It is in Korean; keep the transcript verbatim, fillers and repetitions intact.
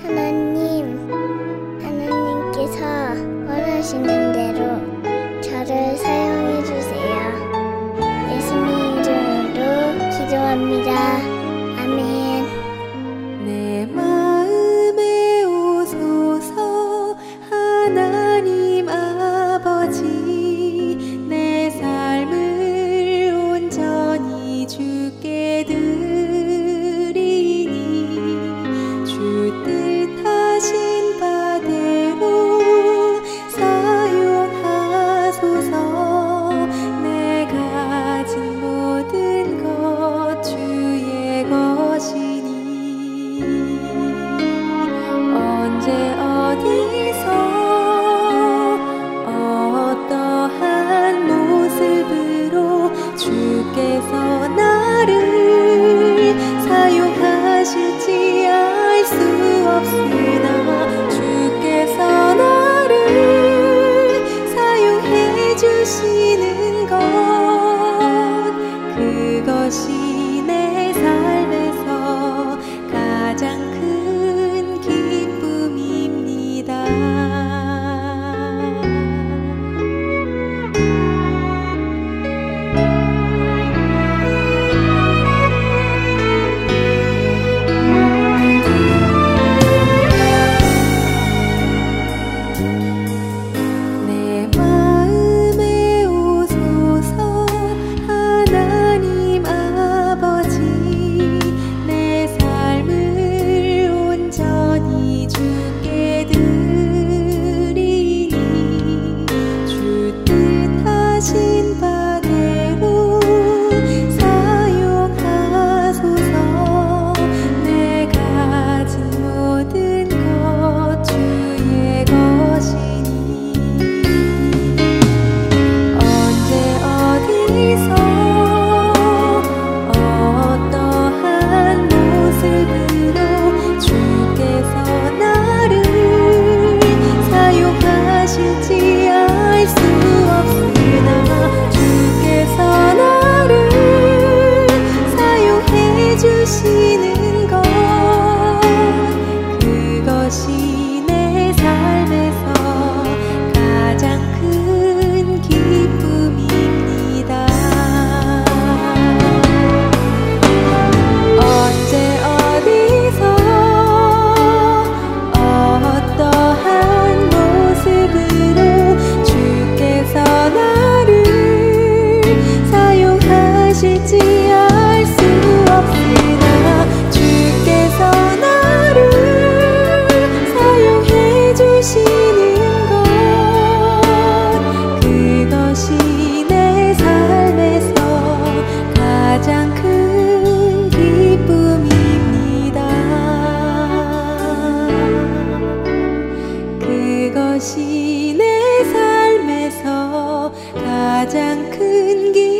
하나님, 하나님께서 원하시는 대로 저를 사용해 주세요. 예수님 이름으로 기도합니다. 아멘. 내 마음에 오소서 하나님 아버지, 내 삶을 온전히 주께 드리니 주 뜻하신 바대로 사용하소서. 내 가진 모든 것 주의 것이니 언제 어디서 어떠한 모습으로 주께서 나를 사용하실지 알 수 없으나 주께서 나를 사용해 주시는 것, 그것이 내 삶에서 가장 큰 기쁨입니다. 내 마음에 오소서 하나님 아버지, 내 삶을 온전히 주께 드리니 주 뜻하신 바대로 사용하소서. 내 가진 모든 것 주의 것이니 언제 어디서 어떠한 모습으로 주께서 나를 사용하실지 알 수 없으나 주께서 나를 사용해 주시는 것, 그것이 내 삶에서 가장 큰 기쁨입니다. 언제 어디서 어떠한 모습으로 주께서 나를 사용하실지 알 수 없으나 주께서 나를 사용해 주시는 것, 그것이 내 삶에서 가장 큰 기쁨입니다. 그것이 내 삶에서 가장 큰 기쁨입니다.